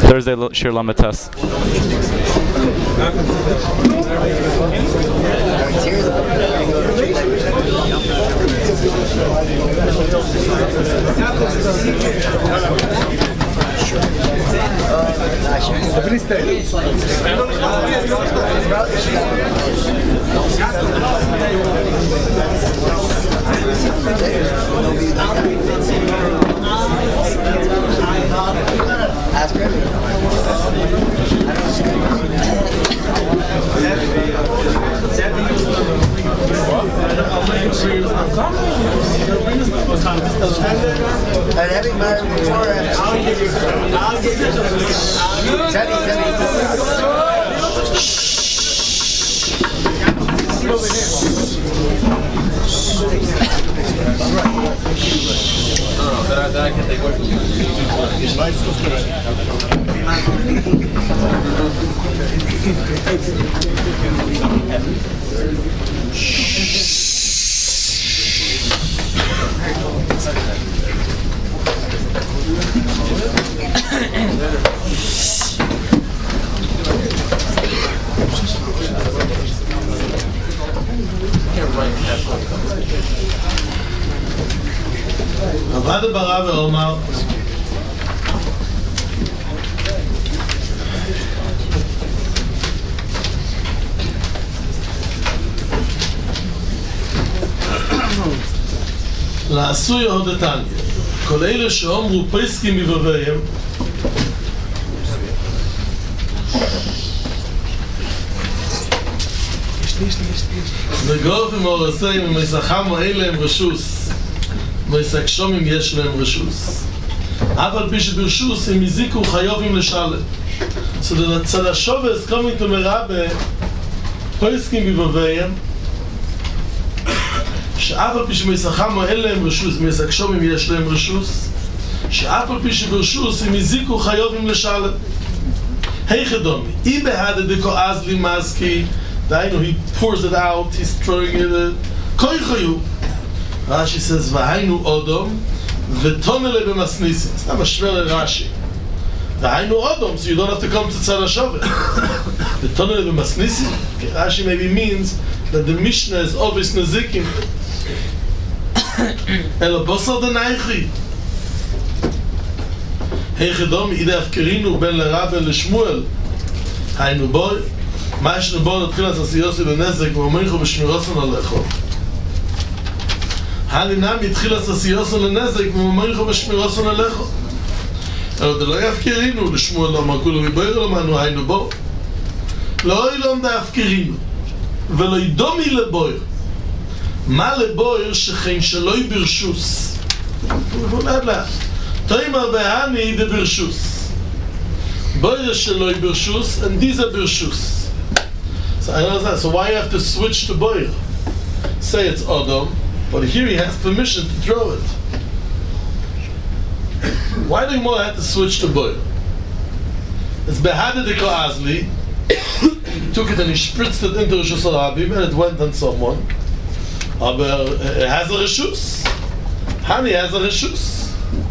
Thursday Shir Lamatas. And having married before, I'll give you. Teddy. Then I can take away from you. עבד ברא ואומר לעשוי עוד התניא כל אלה שאומרו פסקים מבביהם וגוף עם אורסים ומסחמו אלה הם רשוס ומסקשומים יש להם רשוס אף על פי שברשוס הם הזיקו חיובים לשלם. So the Tzadashova is coming to Merabeh פסקים מבביהם שאף על פי שמסחמו אין להם רשוס ומסקשומים יש להם רשוס שאף על פי שברשוס הם הזיקו חיובים לשלם. היכא דומי אי בהדה דקו אז לי מזקי דהיינו, he pours it out, he's throwing it כוי חיוב. Rashi says והיינו אודום ותונלה במסניסים. סתם משווה לרש"י והיינו אודום, so you don't have to come to tzad hashovet. ותונלה במסניסים Rashi maybe means that the Mishnah is always nazikim אלא בוסר דנייכי היכא דומי אידה הפקרינו בין לרבה לשמואל היינו בוי מה ישנו בו נתחיל עשיוסי לנזק ואומריכו בשמירוסון עליכו הנינם התחיל עשיוסי לנזק ואומריכו בשמירוסון עליכו אבל זה לא יפקרינו לשמואל לא אמר כולו מבויר למנו היינו בו לא אילום דה יפקרינו ולא ידומי לבויר מה לבויר שכן שלוי ברשוס בואו נעד לה תאמר בהני דה ברשוס בויר שלוי ברשוס and these are ברשוס. So I don't understand. So why you have to switch to boir? Say it's Odom, but here he has permission to throw it. Why do you more have to switch to boir? It's behada deko azli. Took it and he spritzed it into Rosh Hashanah and it went on someone. But it has a reshus. Hani has a reshus.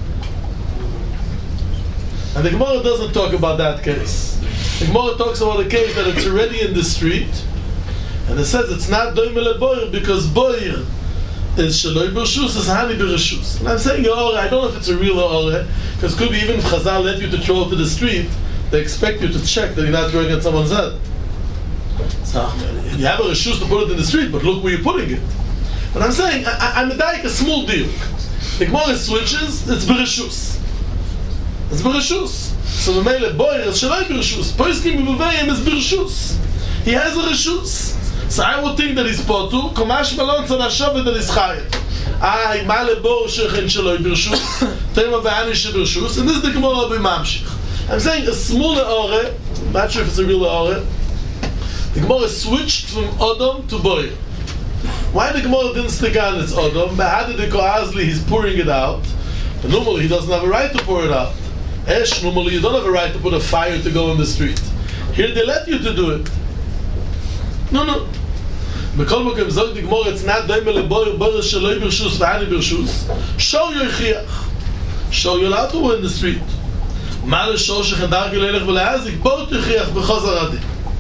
And the Gemara doesn't talk about that case. The Gemara talks about a case that it's already in the street and it says it's not doimele boir because boir is shaloi b'reshus, is hani b'reshus. And I'm saying ore, I don't know if it's a real ore because it could be even if Chazal let you to throw it to the street they expect you to check that you're not throwing it at someone's head. So you have a reshus to put it in the street but look where you're putting it. But I'm saying I'm a small deal. The Gemara switches, it's b'reshus. It's b'reshus. So the mele boir is shalai b'reshus. Poiskim b'vuvayim is b'reshus. He has a reshus. So I would think that he's potu. Komash malon tzad hashovet that he's chayet. Ay, male boir shechen shalai b'reshus. Tema v'ani she b'reshus. And this is the Gemara b'mamshich. I'm saying a smaller ore, not sure if it's a real ore, the Gemara switched from Odom to boir. Why the Gemara didn't stick on its Odom? Behada deko azli, he's pouring it out. But normally he doesn't have a right to pour it out. Esh, normally you don't have a right to put a fire to go in the street. Here they let you to do it. No. B'kol mokem zog the Gemara, it's not doimele boir, boir shaloi b'reshus v'hani b'reshus. Show your chiach. Show you're allowed to go in the street. מה לשורשך דרגי לילך ולהזיק, בואו תכריח בחוזר הדין.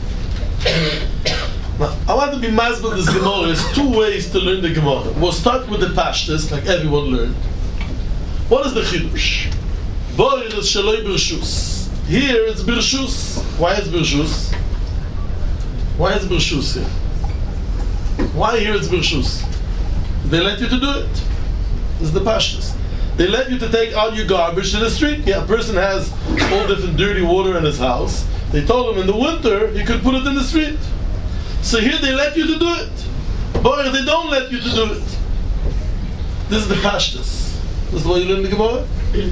Now, I want to be masbel this Gemara. There's two ways to learn the Gemara. We'll start with the pashtus, like everyone learned. What is the chidush? Boir is shaloi birshus. Here it's birshus. Why is birshus? Why is birshus here? Why here it's birshus? They let you to do it. This is the pashtus. They let you to take out your garbage to the street. Yeah, a person has all different dirty water in his house. They told him in the winter he could put it in the street. So here they let you to do it. Boy, they don't let you to do it. This is the pashtus. This is the way you learn the Gemara?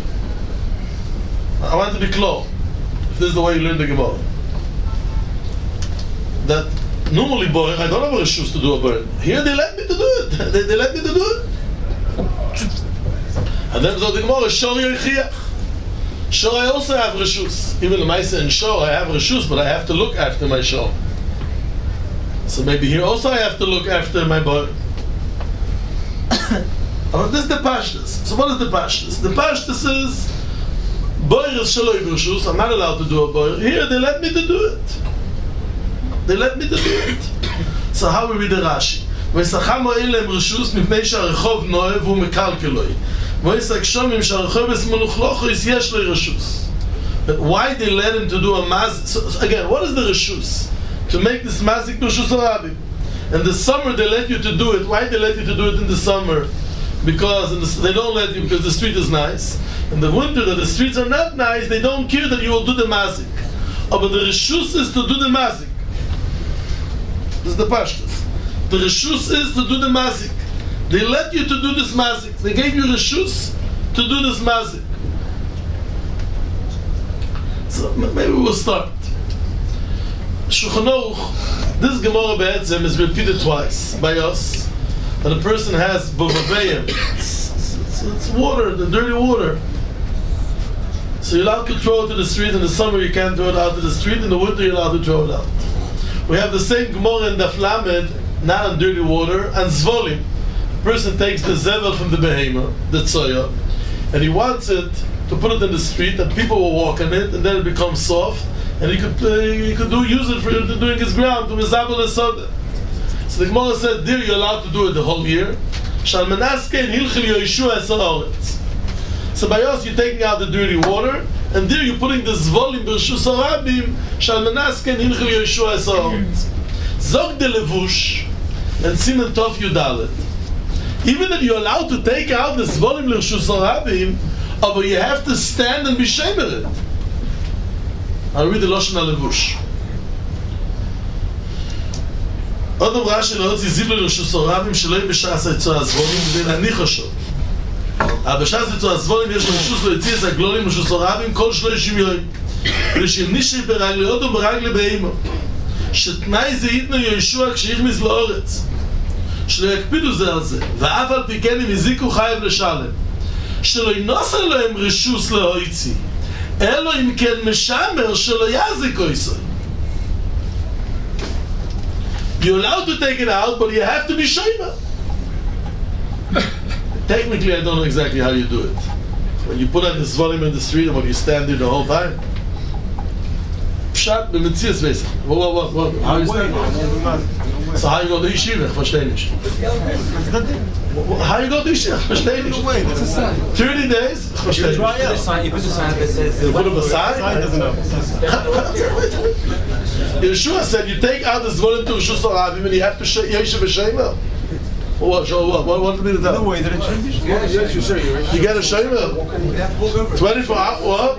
I want to be clear. If this is the way you learn the Gemara. That normally, boy, I don't have a shoes to do a burn. Here they let me to do it. They let me to do it. And then the Gemara, Shor Yochiach. Shor, I also have reshus. Even in Maisa and Shor, I have reshus, but I have to look after my Shor. So maybe here also I have to look after my boy. This is the pashtus. So what is the pashtus? The pashtus is boy is shaloi b'reshus. I'm not allowed to do a boy. Here they let me to do it. They let me to do it. So how we read the Rashi? V'yisachamo eilem reshus mipnei she'arechov noeh v'hu mekalkeloi. V'yisak shomim she'arechov es meluchlochos yesh lo reshus. But why they let him to do a maz? So again, what is the reshus? To make this mazik b'reshus harabim. In the summer they let you to do it. Why they let you to do it in the summer? Because they don't let you because the street is nice. In the winter that the streets are not nice, they don't care that you will do the mazik. Oh, but the reshus is to do the mazik. This is the pashtus. The reshus is to do the mazik. They let you to do this mazik. They gave you reshus to do this mazik. So maybe we'll start. Shulchan Aruch, this Gemara Be'etzem is repeated twice by us. That a person has bovaveyim. It's water, the dirty water. So you're allowed to throw it to the street. In the summer you can't throw it out to the street. In the winter you're allowed to throw it out. We have the same Gemara in Daf Lamed, not on dirty water, and zvolim. A person takes the zevel from the behema, the tzoya, and he wants it to put it in the street, and people will walk on it, and then it becomes soft, and he could use it for doing his ground, to mizabel esoda. So the Gemara said, there you're allowed to do it the whole year. Shal menasken hilchil yoishua es haaretz. So by us you're taking out the dirty water, and there you're putting the zvolim b'reshus harabim. Shal menasken hilchil yoishua es haaretz. Zog de levush and siman tov yudalet. Even that you're allowed to take out the zvolim b'reshus harabim, but you have to stand and be shemer it. I'll read the lashon levush. Adam Rashi לא הוציא זיו לרשוס הרבים שלא יהיה בשעס היצוע הזבולים כדי להניח אותו. אבל בשעס היצוע הזבולים יש לרשוס לא יציא את הגלולים לרשוס הרבים כל 30 יום. ושנישי ברגלי אודו ברגלי באימו. שתנאי זה ייתנו ישוע כשיחמיז לאורץ. שלא יקפידו זה על זה. ואף על פי כן אם הזיקו חייב לשלם. שלא ינוס עליהם רשוס להויצי. אלו אם כן משמר שלא יזיקו יסוי. You're allowed to take it out, but you have to be shayma. Technically, I don't know exactly how you do it. When you put on this volume in the street, or when you stand there the whole time. Pshat b'metzias vesa. What? How you stand? So how you go to yeshiva? Verstehe nicht. How you go to yeshiva? Verstehe nicht. 30 days? Verstehe nicht. You put the sign that says... You put up a sign? Yeshua said you take out this volume to Reshus Harabim and you have to yeshiva b'shema. What do you mean to tell? No way that it should be. You get a shema? 24 hours? What?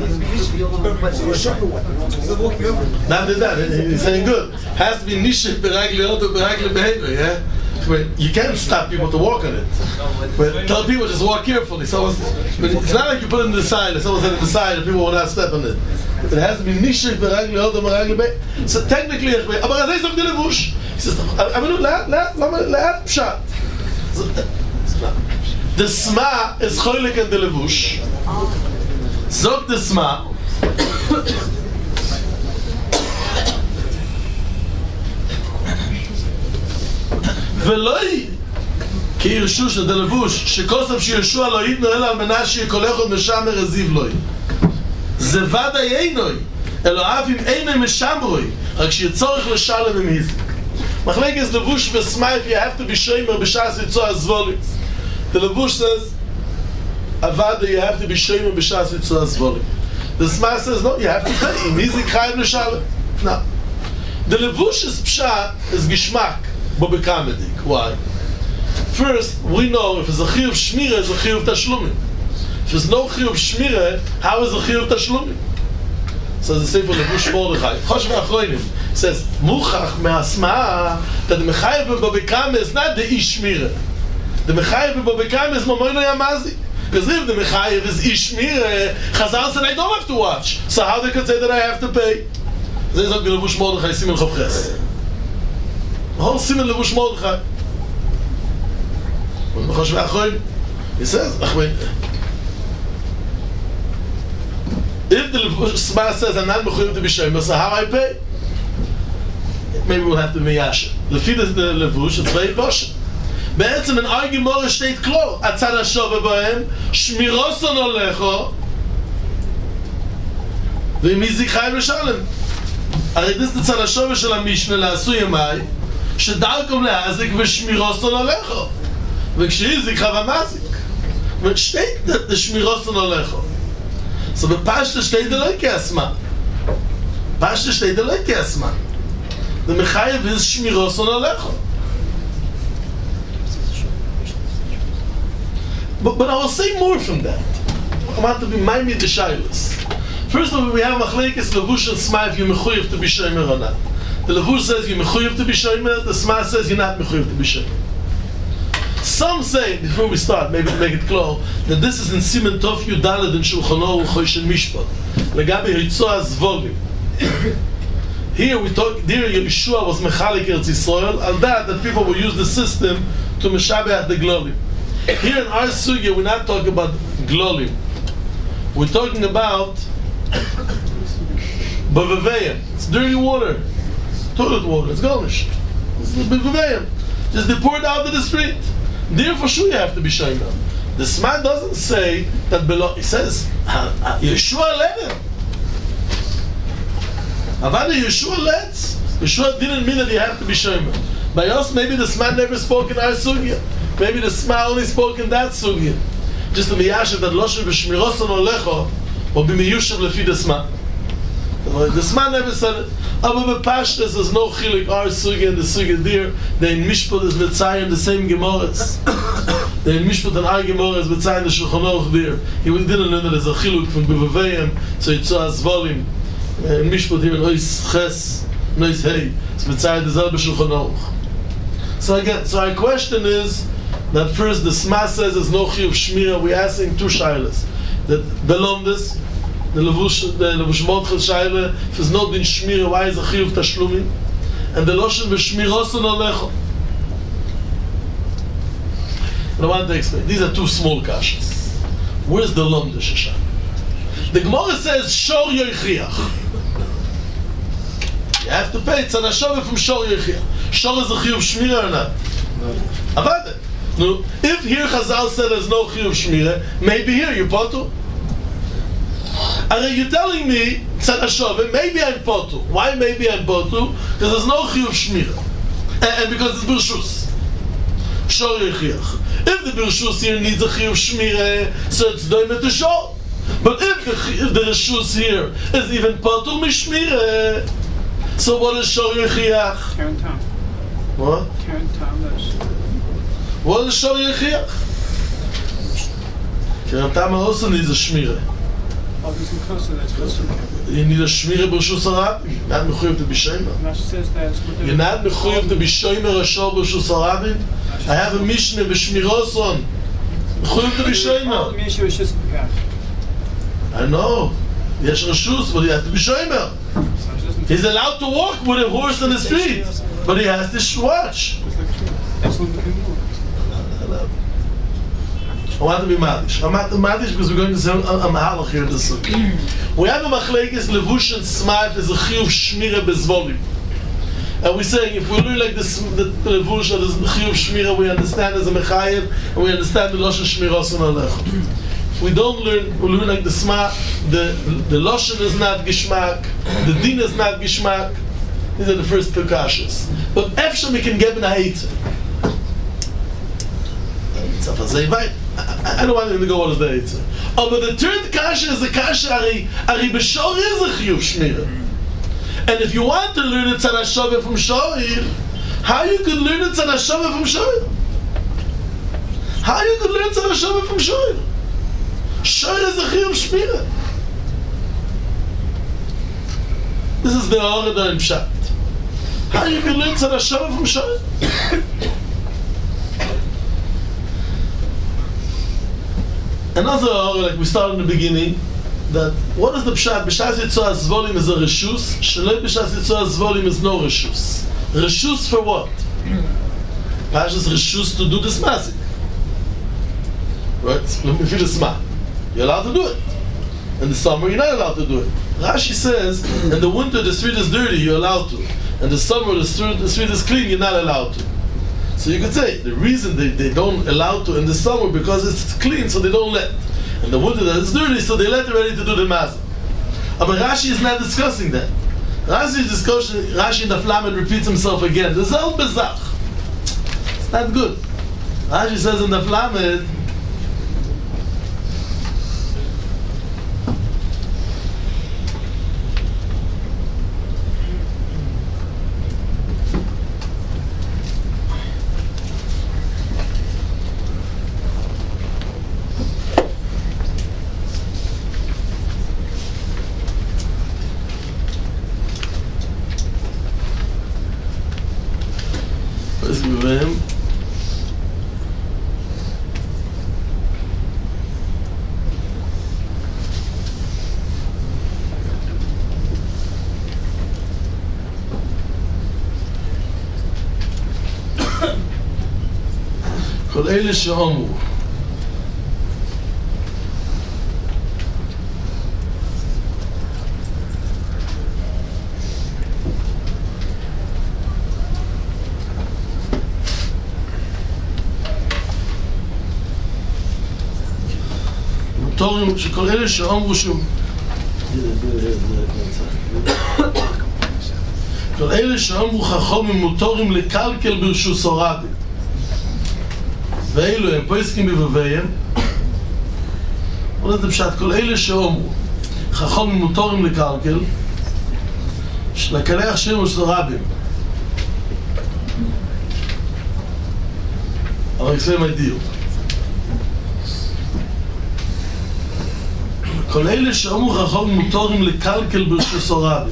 Not that. He's saying good. Has to be nishik beragli oto beragli behavior, yeah? But you can't stop people to walk on it. But tell people just walk carefully. But it's not like you put it in the side, and someone said in the side and people will not step on it. It has to be nishik beragli oto beragli behavior. So technically, but I say something levush. He says, laat pshat. The sma is cholik and the levush. Zog the sma. ולוי כי ירשו של דלבוש שכוסף שישוע לא ייתנו אלא על מנה שיקולך עוד משמר הזיב לוי זה ודאי אינוי, אלא אף אם אינוי משמרוי, רק שיהיה צורך לשלם עם היזק. מחלקת לבוש וסמייף, you have to be shomer b'shas yitzor azvoli. The levush says, avada, you have to be shomer b'shas yitzor azvoli. The smar says, no, you have to pay. Im hizik chayiv l'shalem. No. The levush's pshat is gishmak, bo bekamedik. Why? First, we know if it's a chiyuv shmira, it's a chiyuv tashlumim. If there's no chiyuv shmira, how is a chiyuv tashlumim? So the Sefer Levush Mordechai, Choshev Achronim, says, Muchach me'asma, that the mechayev b'babekam is not the ish shmira. The mechayev b'babekam is mamoino yamazi. Because if the mechayev is ish shmira, Chazal said, I don't have to watch. So how they could say that I have to pay? This is the Levush Mordechai, Simen Chavches. The whole Simen Levush Mordechai. Choshev Achronim, he says, if the Smar says, I'm not mechuyev to be shomer, so how I pay? Maybe we'll have to miyasher. Lefi the levush, it's very posh. בעצם in our Gemara steht klar, הצד השווה בהם, שמירוסון הולכו, ואם היזיק חייב לשלם. הרי זה הצד השווה של המשנה לעשו ימי, שדרכם להזיק ושמירוסון הולכו. וכשהיזיק חייב המזיק. ושתית לשמירוסון הולכו. So the Pashta steht der Leuke Asma. Pashta steht der Leuke Asma. The Mechayev is Shmiros on Alecho. But I will say more from that. I want to be Maimi the Shailas. First of all, we have Machlekes Levush and Sma if you're Mechuyev to be Shomer or not. The Levush says you're Mechuyev to be Shomer, the Sma says you're not Mechuyev to be Shomer. Some say, before we start, maybe to make it clear, that this is in Simen Tov Yudalad in Shulchan Aruch Choshen Mishpat. Legabe Hitzor Azvolim. Here we talk, there Yeshua was Mechalik Eretz Yisrael, and that people will use the system to Meshabeach the Glolim. Here in our sugya, we're not talking about Glolim. We're talking about Bavaveyam. It's dirty water. Toilet water. It's garnished. It's Bavaveyam. Just they pour it out to the street. Therefore, sure you have to be shomer. The Sma doesn't say that below. He says Yeshua led him. Avada Yeshua led. Yeshua didn't mean that you have to be shomer. By us, maybe the Sma never spoke in our sugya. Maybe the Sma only spoke in that sugya. Just to be yashiv that losher b'shmiroson olecho or b'miyushav lefi the Sma. The Sma never said it. Aber Pashtas there's no chilik our sugya and the sugya there. The in Mishpat is Mitzayim the same Gemaras. The in Mishpat and our Gemara is Mitzayim the Shulchan Aruch there. He didn't learn that there's a chiluk from Bevaveyim, so it's Azvolim. In Mishpat here in Ois Ches, Ois Hey, it's Mitzayim the Zelbe Shulchan Aruch. So again, so our question is that first the Sma says there's no chiyuv shmira. We're asking two shaylas. That belongs the levush modchel shaila, if there's no din shmira, why is a chiyuv tashlumim? And the loshen v'shmiroson olecho. And I want to explain. These are two small kashas. Where's the lomde shashan? The Gemara says shor yoichiach. You have to pay tzad hashove from shor yoichiach. Shor is a chiyuv shmira or not? Avada. No. If here Chazal said there's no chiyuv shmira, maybe here you potu. Are you telling me, tzad hashove, maybe I'm potu? Why maybe I'm potu? Because there's no chiyuv shmira, and because it's birshus. Shor yechiach. If the birshus here needs a chiyuv shmira, so it's doimet to shor. But if the reshus here is even potu mishmira, so what is shor yechiach? Karen Tom. What? Karen Thomas. What is shor yechiach? Karen Tom also needs a shmira. You need a shmira b'reshus harabim. You're not mechuyev to be shomer. You're not mechuyev to be shomer a shor b'reshus harabim. I have a mishnah b'shmiroson. Mechuyev to be shomer. I know. Yesh reshus, but he has to be shomer. He's allowed to walk with a horse on the street, but he has to watch. I want to be madish. I'm not madish because we're going to say I'm halach here in the sukkah. We have a machlekes levush and smart as a chiyuv shmira bezvolim. And we're saying if we look like this, the levush or the chiyuv shmira, we understand as a mechayev, and we understand the loshen shmiros and alech. we learn like the sma, the loshen is not gishmak, the din is not gishmak. These are the first two kashas. But efsham we can get in a hater. I don't want him to go what is the hater. Oh, but the third kasha is the kasha ari b'shor is a chiyuv shmira. And if you want to learn it tzad hashove from shoir, how you could learn it tzad hashove from shoir? How you could learn tzad hashove from shoir? Shoir is a chiyuv shmira. This is the Orada in Pshat. How you can learn tzad hashove from shoir? Another Orada, like we started in the beginning, that what is the Pshat? B'shas Yitzhak Zvolim is a Reshus, Shalei B'shas Yitzhak Zvolim is no Reshus. Reshus for what? Pashas Reshus to do this mazik. Right? Let me feel the sma. You're allowed to do it. In the summer, you're not allowed to do it. Rashi says, in the winter the street is dirty, you're allowed to. In the summer the street is clean, you're not allowed to. So you could say, the reason they don't allow to in the summer because it's clean, so they don't let. In the winter that it's dirty, so they let ready to do the mazik. But Rashi is not discussing that. Rashi in the Flamet repeats himself again. The Zal Bezach. It's not good. Rashi says in the Flamet, כל אלה שאומרו שכל אלה שאומרו שום כל אלה שאומרו חכמים מותרים לקלקל ברשוס הרבי ואילו הם פוסקים בבביהם what is the pshat? כל אלה שאומרו חכמים מותרים לקלקל לקלח שם ושל רבים I'll explain my deal. כל אלה שאומרו חכמים מותרים לקלקל ברשוס הרבים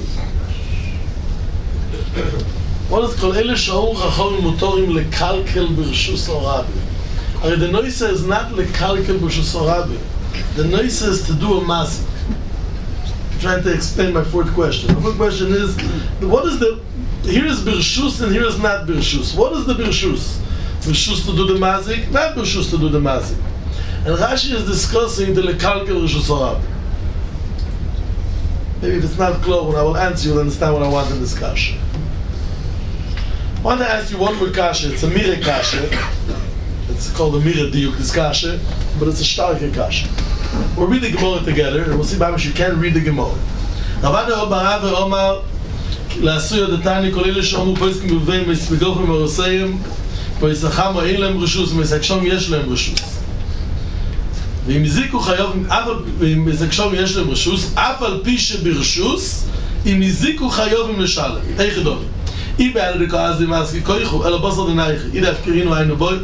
what is כל אלה שאומרו חכמים מותרים לקלקל ברשוס הרבים the noisa is not lekalkel b'shus harabim. The noisa is to do a mazik. I'm trying to explain my fourth question. The fourth question is, what is the... Here is birshus and here is not birshus. What is the birshus? Birshus to do the mazik, not birshus to do the mazik. And Rashi is discussing the lekalkel b'shus harabim. Maybe if it's not clear when I will answer, you'll understand what I want in this kasha. I want to ask you one more kasha. It's a mire kasha. It's called a Mira Diuk, this kasha, but it's a starke kasha. We'll read the Gemara together, and we'll see how much you can read the Gemara. Ravada Obara ve'omar la'asui adatani kol ele she'omu poskim b'veim v'yispegochem v'roseim v'yisacham ha'in lehem reshus v'yisakshom yesh lehem reshus v'im yiziku chayov v'im yisakshom yesh lehem reshus af al pi she'birshus im yiziku chayovim l'shalem eichidoni I be'al dekaz dimaski koichu elo basar denayich I da'afkirinu haynu boi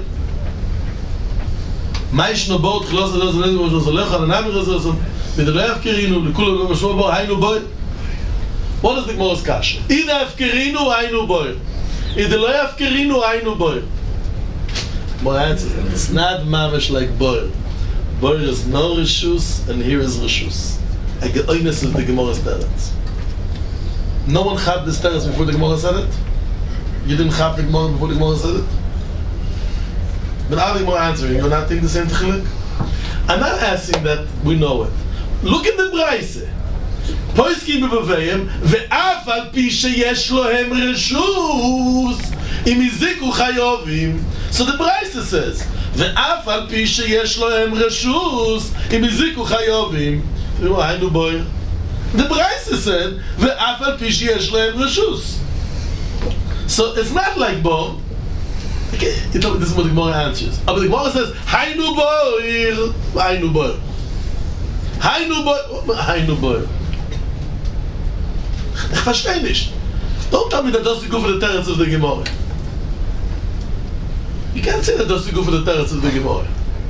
מה ישנו בו תחילוס לדוס ולזם ושלוס הולך על הנאמר הזה ודלא יפקרינו לכולו ומשמע בו היינו בוי What is the Gemara's kasha? אידה יפקרינו היינו בוי אידה לא יפקרינו היינו בוי More answer. It's not mamish like boy. Boy is no reshus and here is reshus. I get honest with the Gemara's teretz. No one had this teretz before the Gemara said it? You didn't have the Gemara before the Gemara said it? But I'll be more answering. You're not thinking the same technique? I'm not asking that we know it. Look at the Braise. Poiskim b'bavayim ve'af al pi sheyesh lohem reshus Im iziku chayovim. So the Brisa says, ve'af al pi sheyesh lohem reshus, im iziku chayovim. Haynu boyer. The Brisa said, ve'af al pi sheyesh lohem reshus. So it's not like bo. Okay, this is what the Gemara answers. But the Gemara says, Haynu boyer. Haynu boyer. Haynu boyer. Haynu boyer. Ich verstehe nicht. Don't tell me that that's the go for the teretz of the Gemara. You can't say that that's the go for the teretz of the Gemara.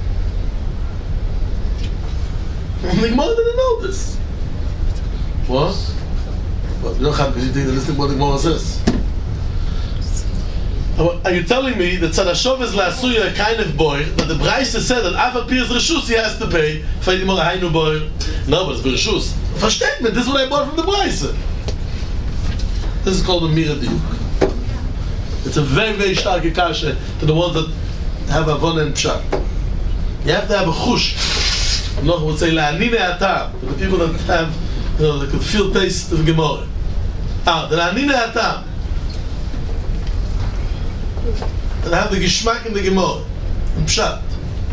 The Gemara didn't know this. What? What? You don't have because you think that this is what the Gemara says. Are you telling me that Tzadashov is la'asuya a kind of boy that the Brisa said that Afa Pi is Reshus he has to pay? Haynu boy. No, but it's Reshus. For statement, this is what I bought from the Brisa. This is called a Mira Diuk. It's a very, very stark kasha to the ones that have Avon and Pshat. You have to have a chush. Noach would say la'anine atam. The people that have, they could feel taste of Gemara. The la'anine atam. And have the Gishmak in the Gemara. And Pshat.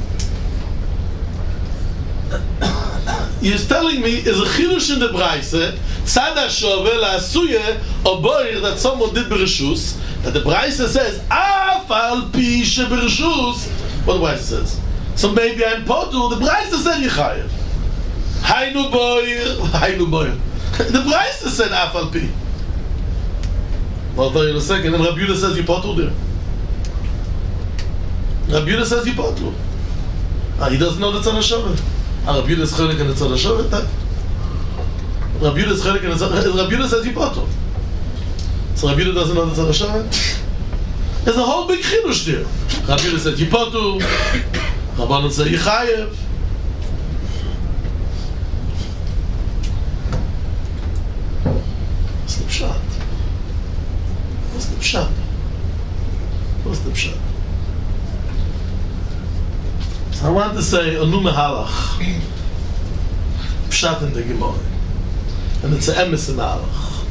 He's telling me, is a chidush in the Brisa, Tzada Shove la'asuye, or boir that someone did bereshus, that the Brisa says, Afal pi she bereshus, what the Brisa says. So maybe I'm potul, the Brisa said Yechayev. Haynu boir. The Brisa said Afal pi. I'll tell you in a second, and Rabbi Yehuda says you potul there. Rabbi Yehuda says you potul. He doesn't know the Tzada Shove. Rabbi Yehuda is chelik in the Tzada Shove. Rabbi Yehuda is chelik in the Tzada Shove. Rabbi Yehuda says you potul. So Rabbi Yehuda doesn't know the Tzada Shove. There's a whole big chidush there. Rabbi Yehuda said you potul. Rabbanon say Yechayev. What's the pshat? What's the pshat? What's the pshat? So I want to say a nu mehalach. Pshat in the Gemara. And it's an emes in halach.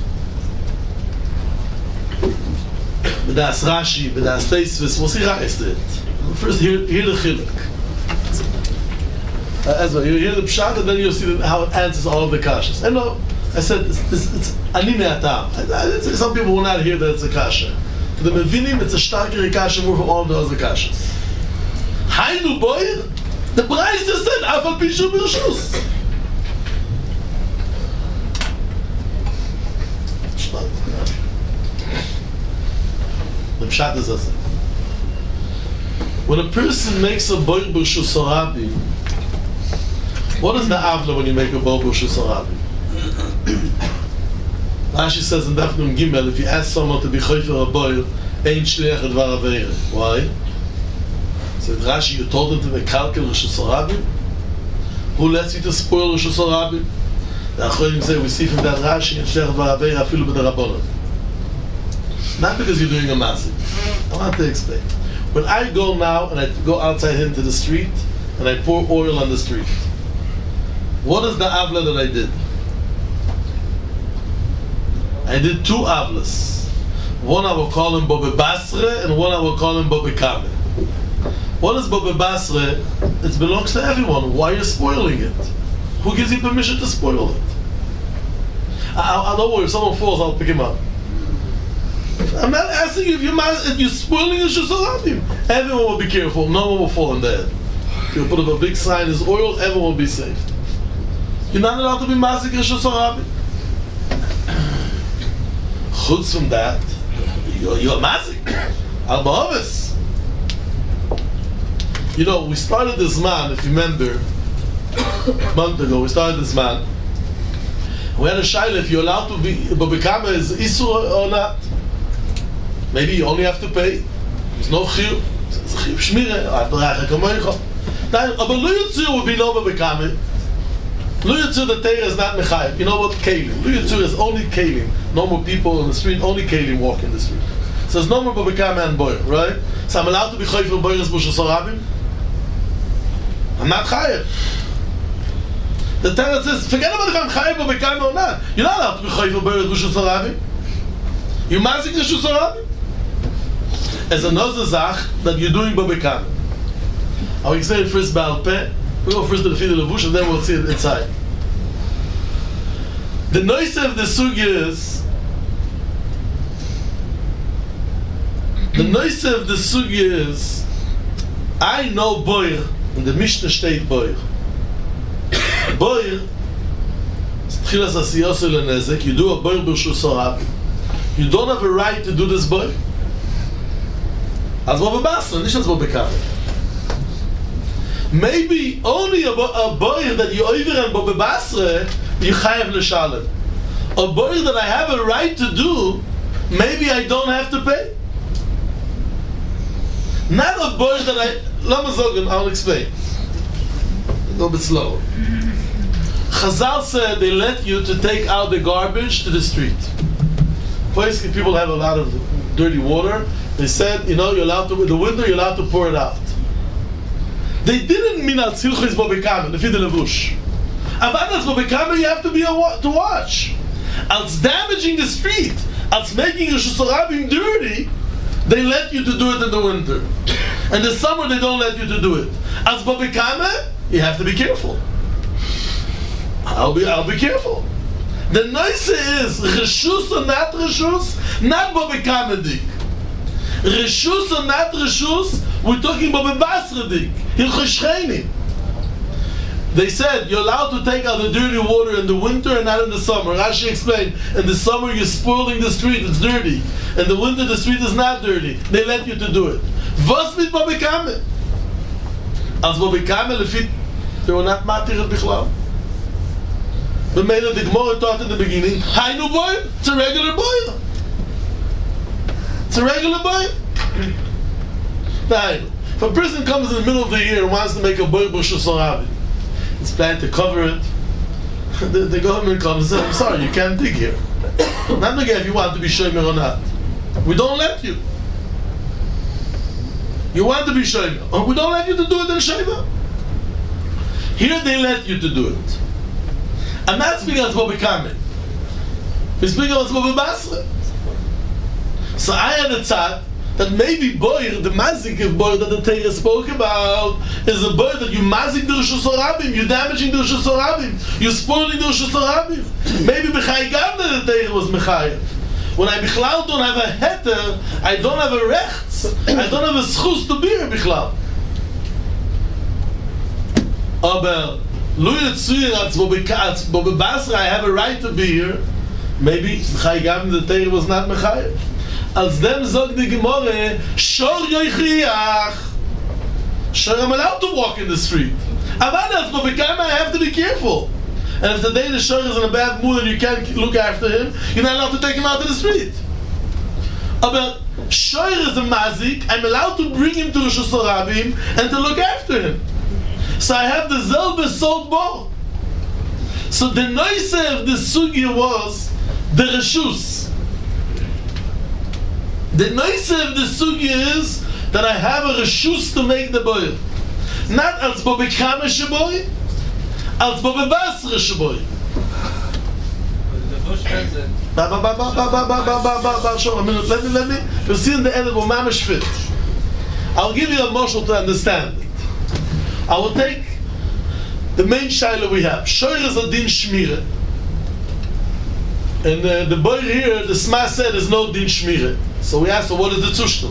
B'das Rashi, b'das Teisvis, we'll see how it's it. First, hear the chiluk. Ezra, you hear the pshat and then you'll see how it answers all of the kashas. I know, I said it's ani me'atam. Some people will not hear that it's a kasha. For the mevinim, it's a starker kasha more from all the other kashas. Haynu boyer, the Brisa said Afal pi shu bereshus. The pshat is this. When a person makes a boyer bereshus Rabbi, what is the avla when you make a boyer bereshus Rabbi? Rashi says in Daf Nun Gimel, if you ask someone to be chofer a boyer, ein shliach edvar aveira. Why? So Rashi, you told him to make kalkel Reshus Rabbi? Who lets you to spoil Reshus Rabbi? The Achorim say, we see from that Rashi, and shliach edvar aveira afilu b'derabbanan. Not because you're doing a massive. I want to explain. When I go now and I go outside into the street and I pour oil on the street, what is the avla that I did? I did two avlas. One I will call him Bobe Basre and one I will call him Bobe Kamen. What is Bobe Basre? It belongs to everyone. Why are you spoiling it? Who gives you permission to spoil it? I don't worry, if someone falls, I'll pick him up. I'm not asking you if you're spoiling it, just him. Everyone will be careful. No one will fall in the head. If you put up a big sign, is oil, everyone will be safe. You're not allowed to be mazik Reshus Rabbi. Chutz from that, you're mazik. Al Ba'avis. You know, we started this man, if you remember, a month ago, we started this man. We had a shaila if you're allowed to be, Babikama is Isur or not. Maybe you only have to pay. There's no chiyuv. It's a chiyuv shmirah. But Lu Yitzur would be no Babikama. Lu Yitzur, the Torah is not mechayev. You know what? Kelim. Lu Yitzur is only kelim. No more people on the street, only kelim walk in the street. So there's no more Babikama and boyer, right? So I'm allowed to be chayev for boyers b'Reshus Rabbi? I'm not chayev. The Torah says, forget about if I'm chayev Babikama or not. You're not allowed to be chayev for boyers b'Reshus Rabbi. You mazik Reshus Rabbi? as another zach that you're doing babekam. I'll explain it first Baal Peh. We'll go first to the Fidei Levush and then we'll see it inside. The noise of the sugya is I know boir, and the Mishnah state boir. Boir, tchilas asiyos lenezek. You do a boir b'rshus harabim. You don't have a right to do this boir. As bo b'basra, nicht as bo b'kamer. Maybe only a boir that you over and bo b'basra, you chayav l'shalem. A boir that I have a right to do, maybe I don't have to pay. Not a boir that I'll explain. A little bit slower. Chazal said they let you to take out the garbage to the street. Basically, people have a lot of dirty water. They said, you're allowed to, in the winter, you're allowed to pour it out. They didn't mean al tzilchis bo bekamen, the Fidei Levush. Avadas bo bekamen, you have to be to watch. Als damaging the street, als making Reshus Harabim dirty, they let you to do it in the winter. In the summer, they don't let you to do it. As bo bekamen, you have to be careful. I'll be careful. The noise is reshus or not reshus, not bo bekamen dik. Reshus or not reshus, we're talking bo bebasra dik. Hilchos Shchenim. They said you're allowed to take out the dirty water in the winter and not in the summer. Rashi explained, in the summer you're spoiling the street, it's dirty. In the winter the street is not dirty. They let you to do it. Was mit bo bekamen? As bo bekamen lefit, they were not matir bichlal. The Mela the Gemara taught in the beginning, Hainu boy, it's a regular boy. It's a regular boy. Now, if a person comes in the middle of the year and wants to make a boy b'rshus harabim, it's planned to cover it. The government comes and says, I'm sorry, you can't dig here. Not again if you want to be shomer or not. We don't let you. You want to be shomer. We don't let you to do it in shomer. Here they let you to do it. I'm not speaking as bo bekamen. We're speaking as bo bebasra. So I had a thought that maybe boir, the mazik of boir that the Torah spoke about, is a boir that you mazik the Reshus Harabim, you're damaging the Reshus Harabim, you're spoiling the Reshus Harabim. Maybe b'chai gavna the Torah was mechayev. When I bichlal don't have a heter, I don't have a rechts, I don't have a schus to be here bichlal. Aber Lu Yitzuyir als bo bebasra, I have a right to be here. Maybe b'chai gavna the Torah was not mechayev. Als dem zog the Gemara, Shor yoichiach. Sure, I'm allowed to walk in the street. Avadas bo bekamen, I have to be careful. And if the day the shor is in a bad mood and you can't look after him, you're not allowed to take him out to the street. But shor is a mazik, I'm allowed to bring him to Reshus Harabim and to look after him. So I have the zelbe sold bo. So the noise of the sugya was the reshus. The noise of the sugya is that I have a reshus to make the boy. Not als bo bekamen sheboy, als bo bebasra sheboy. Let me. You'll see in the end of Mamish fit. I'll give you a moshel to understand it. I will take the main shaila we have. Shoyer is a din shmira. And the boy here, the Sma said, there's no din shmira. So we asked her, what is the tzushtel?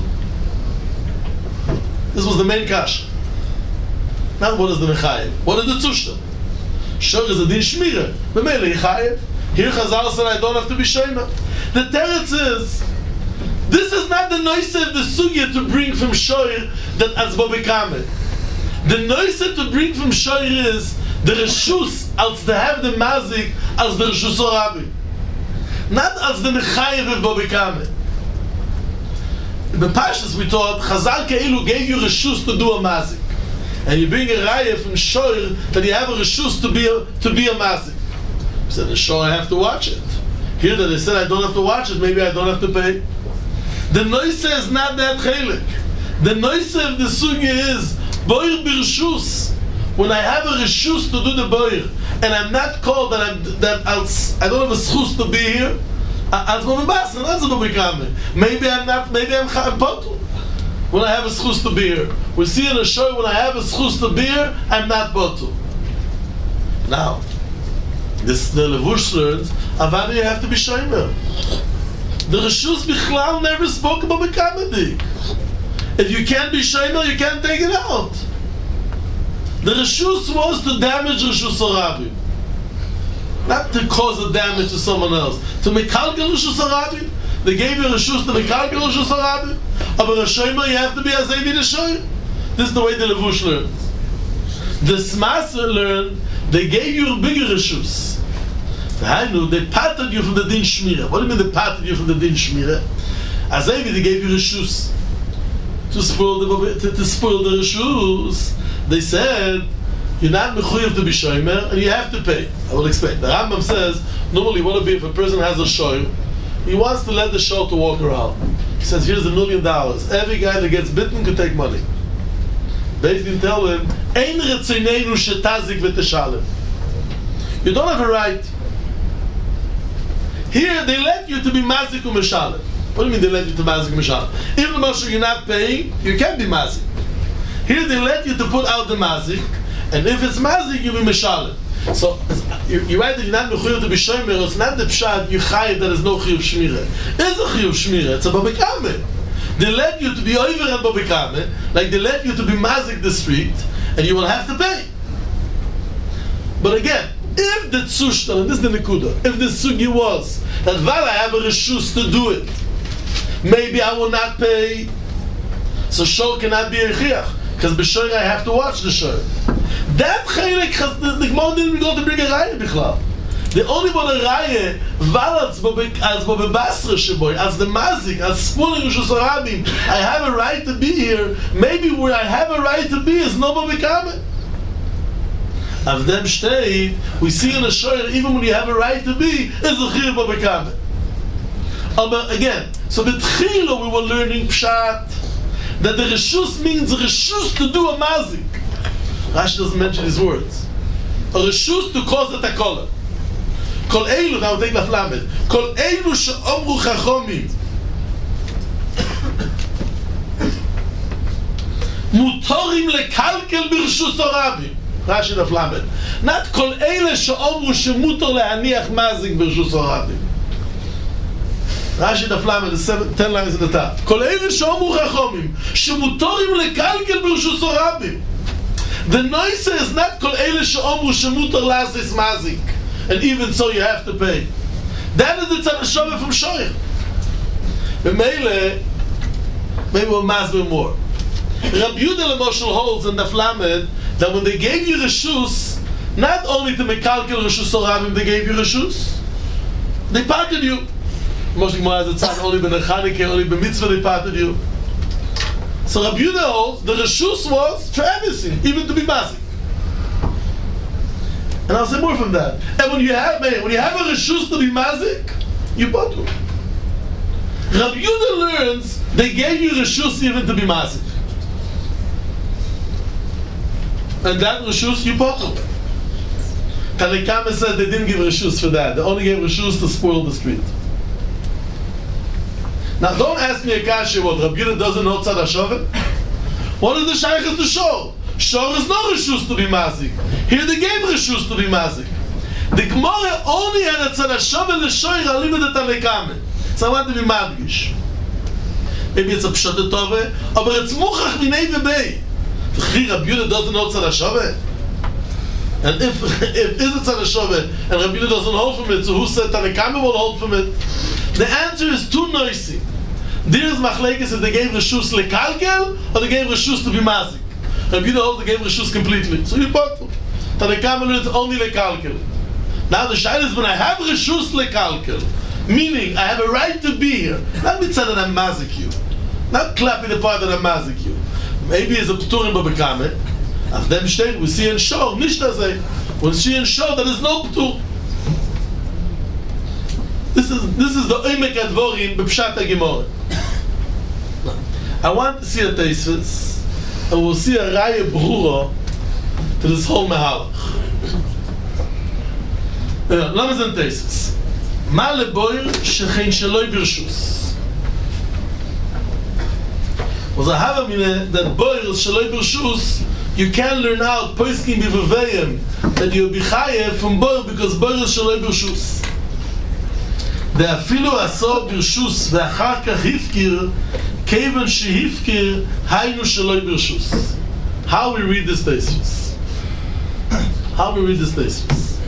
This was the main kasha. Not what is the mechayev. What is the tzushtel? Shoyer is a din shmira. B'meila yechayev. Here Chazal said, I don't have to be shomer. The teretz is, this is not the noise of the sugya to bring from shoyer that as bo bekamen. The noise to bring from shoyer is the reshus als to have the mazik als the Reshus Harabim. Not as the mechayev of bo bekamen. In the Pashas we taught, Chazal Keilu gave you reshus to do a mazik. And you bring a raya from shoyer that you have a reshus to be a mazik. He said, sure, I have to watch it. Here that they said I don't have to watch it, maybe I don't have to pay. The noise is not that chelik. The noise of the sugya is boir b'reshus. When I have a reshus to do the boir, and I'm not called that I don't have a schus to be here, as bo bebasra, not as bo bekamen. Maybe I'm potul. when I have a schus to beer. We see in a show when I have a schus to beer, I'm not botul. Now, this the Levush learns, Avada you have to be shomer. The Rishus Bichlal never spoke about Bekamedi. If you can't be shomer, you can't take it out. The Rishus was to damage Rishus Harabim. Not to cause a damage to someone else. To Mekalkel Rishus Harabim. They gave you Rishus to Mekalkel Rishus Harabim. But a shomer, you have to be as Avi the shomer. This is the way the Levush learns. The Smaser learned, they gave you a bigger Rishus. They parted you from the Din Shmira. What do you mean they parted you from the Din Shmira? As Avi, they gave you Rishus. To spoil the Rishus. They said, you're not mechuyev to be shomer, and you have to pay. I will explain. The Rambam says, normally what would be if a person has a shoy, he wants to let the show to walk around. He says, here's $1 million. Every guy that gets bitten could take money. Basically tell him, Ein retzineinu shetazik v'teshalem. You don't have a right. Here they let you to be mazik u'meshalem. What do you mean they let you to mazik u'meshalem? If the Moshe you're not paying, you can't be mazik. Here they let you to put out the mazik, and if it's mazik, you be meshalem. So you're right that you're not mechuyev to be shomer. It's not the pshat you chayiv that there's no chiyuv shmira. It's a chiyuv shmira. It's a babikame. They let you to be over and babikame, like they let you to be mazik the street, and you will have to pay. But again, if the tzushtal, and this is the nekuda, if the sugi was that while I have a reshus to do it, maybe I will not pay. So shor cannot be a chiach. Because b'shor I have to watch the shor. That chaylik, the Gemara didn't go to bring a raya bichlal. The only one a raya, as b'basra sheboy, as the mazik, as spooling Rishus Harabim, I have a right to be here. Maybe where I have a right to be is no b'bekame. Of them shtei, we see in a shor, even when you have a right to be, is a chiyuv b'bekame. But again, so b'tchila we were learning pshat, that the reshus means reshus to do a mazik. Rashi doesn't mention his words. A reshus to cause a takola. Kol eilu, now take laf lamed. Kol eilu she'omru chachomim. Mutorim lekalkel b'reshus Harabim. Rashi laf lamed. Not kol eilu she'omru she'mutor le'aniach mazik b'reshus Harabim. Rashi the Flamme, the 10 lines in the top. Kol eile she'omru chachomim, shemutorim lekalkel b'reshus Harabim. The noise is not kol eile she'omru shemutor la'asis mazik, and even so you have to pay. That is the tzad hashove from shoyer. Maybe we'll masbir more. Rabbi Yehuda Lemoshel holds in the Flamme that when they gave you reshus, not only to mekalkel reshus Harabim, they gave you reshus. They parted you. Moshe Gemara has a tzad only ben Chanukah, only ben mitzvah they parted you. So Rabbi Yehuda holds the reshus was for everything, even to be mazik. And I'll say more from that. And when you have a reshus to be mazik, you bought it. Rabbi Yehuda learns they gave you reshus even to be mazik, and that reshus you bought it. Tanekama says they didn't give reshus for that. They only gave reshus to spoil the street. Now don't ask me a kasha what Rabbi Yehuda doesn't know tzad hashovet. What is the shaykhs to shor? Shor is no reshus to be mazik. Here they gave reshus to be mazik. The Gemara only had a tzad hashovet l'shor alim et tanekama. So I want to be madgish. Maybe it's a pshat tove, but it's muchach minei v'bei. Rabbi Yehuda doesn't know tzad hashovet. And if is it tzad hashovet and Rabbi Yehuda doesn't hold from it, so who said tanekama will hold from it? The answer is too noisy. There is machlekes if they gave reshus lekalkel or they gave reshus to be mazik. Rabbi Yehuda holds they gave reshus completely. So you bought them. Tanekama learns only lekalkel. Now the shayla is when I have reshus lekalkel, meaning I have a right to be here. Not mitzad that I'm mazik you. Not clapping the part that I'm mazik you. Maybe it's a pturim babekame. Af dem steht, we see in shor, nicht azay. When we see in shor, there is no ptur. This is the oimek advorim b'pshat ha'gemorah. I want to see a teisvis, and we'll see a raya brura to this whole mehalach. Lama zan teisvis. Ma leboir shechein sheloi b'rshus. Was a havamine that boir is shaloi b'rshus, you can learn out poiskim b'vaveyim that you'll be chayev from boir because boir is shaloi b'rshus. ואפילו עשו ברשוס ואחר כך הפקיר כיוון שהפקיר היינו שלוי ברשוס. How we read this thesis? How we read this thesis?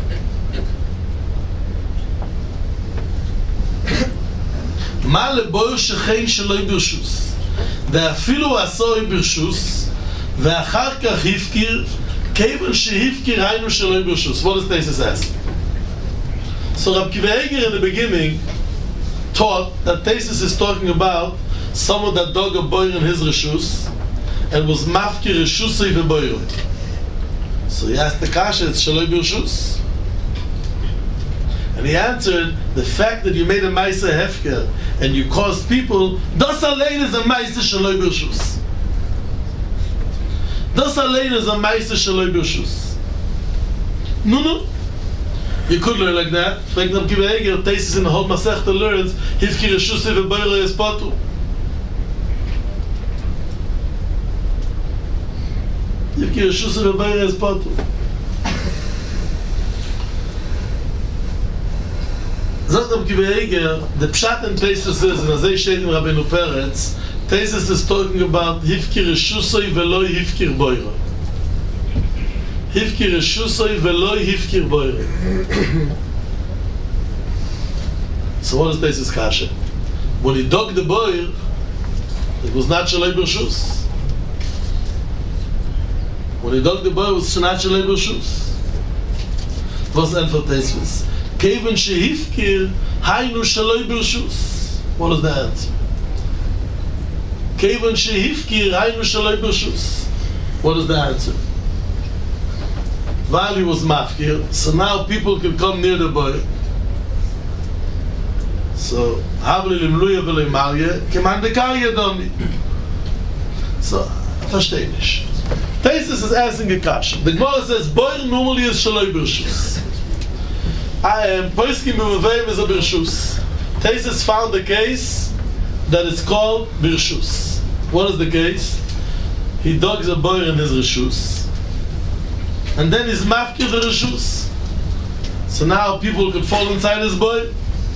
מה לבויר שכן שלוי ברשוס ואפילו עשו ברשוס ואחר כך הפקיר כיוון שהפקיר היינו שלוי ברשוס. What does thesis ask? So Rabbi Akiva Eiger in the beginning taught that thesis is talking about someone that dug a boir in his reshus and was mafkir reshusay v'boir. So he asked the kasha, it's shaloi b'reshus? And he answered, the fact that you made a ma'aseh hefker and you caused people, das alein is a ma'aseh shaloi b'reshus. Das alein is a ma'aseh shaloi b'reshus. No. You could learn like that. Like Rabbi Akiva Eiger, thesis in the whole Masechta learns, Hifki Reshusay v'boire is patu. Hifki Reshusay v'boire is patu. Zot Rabbi Akiva Eiger, the pshat in thesis is, and as I said in Rabbeinu Peretz, thesis is talking about Hifki Reshusay v'lo Hifki boire. Hifkir reshusay v'lo hifkir boire. So what is thesis kasha? When he dug the boir, it was not shalei b'reshus. When he dug the boir, it was not shalei b'reshus. What's the answer for thesis? Keven shehifkir haynu shalei b'reshus. What is the answer? Keven shehifkir haynu shalei b'reshus. What is the answer? While he was mafkir, so now people can come near the boy. So, havli limluya v'leimalye, keman dekarye domi. So, versteh nicht. Thesis is asking a kasha. The Gemara says, boy normally is shaloi b'reshus. Poiskim b'mavayim is a b'reshus. Thesis found the case that it's called b'reshus. What is the case? He dug a boy in his reshus. And then he's mafkir the reshus. So now people could fall inside his boy.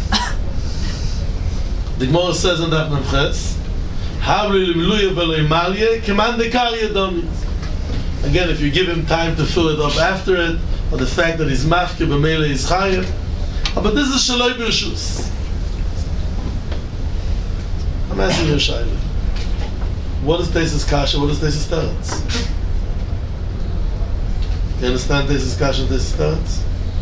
The Gemara says in Daf Memches, Havli limluya v'leimalye keman dekarye domi. Again, if you give him time to fill it up after it, or the fact that he's mafkir b'meile is chayev, but this is shaloi b'reshus. I'm asking you, Shaila. What is thesis kasha? What is thesis teretz? You understand thesis kasha and thesis teretz?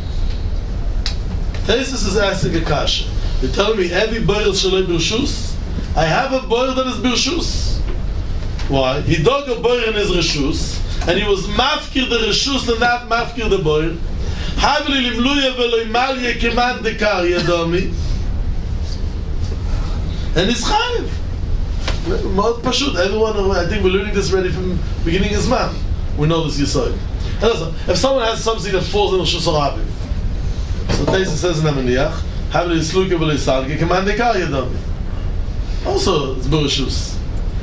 Thesis is asking a kasha. You tell me every boir is shaloi b'reshus? I have a boir that is b'reshus. Why? He dug a boir in his reshus, and he was mafkir the reshus and not mafkir the boir. Havli limluya v'leimalye keman dekarye domi. And it's chayev. Mod pashut. Everyone, I think we're learning this already from beginning of Zman. We know this Yisod. If someone has something that falls in Reshus Harabim, so Tesis says in Amaniach, Havli Yisluke v'leisalge keman dekarye domi. Also, it's b'reshus.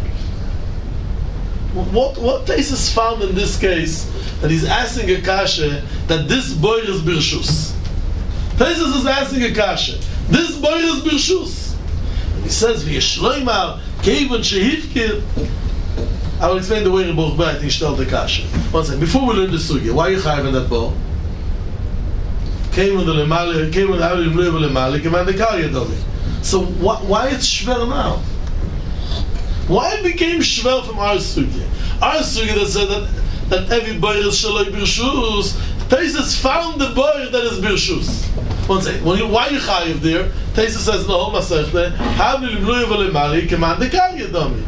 What Tesis found in this case that he's asking a kasha that this boy is b'reshus? Tesis is asking a kasha. This boy is b'reshus. And he says, v'yeshloimar keivon shehifkir. I will explain the way in both back. I think the kasha. One second. Before we learn the sugya, why are you chayav in that bowl? Keivon the lemali, keivon havli limluya v'lemali, keman dekarye domi. So why it's shver now? Why it became shver from our sugya? Our sugya that said that every boy is shaloi b'reshus. Tesis found the boy that is b'reshus. One second. Why you chayiv there? Tesis says in the whole masechta, havli limluya v'lemali, keman dekarye domi.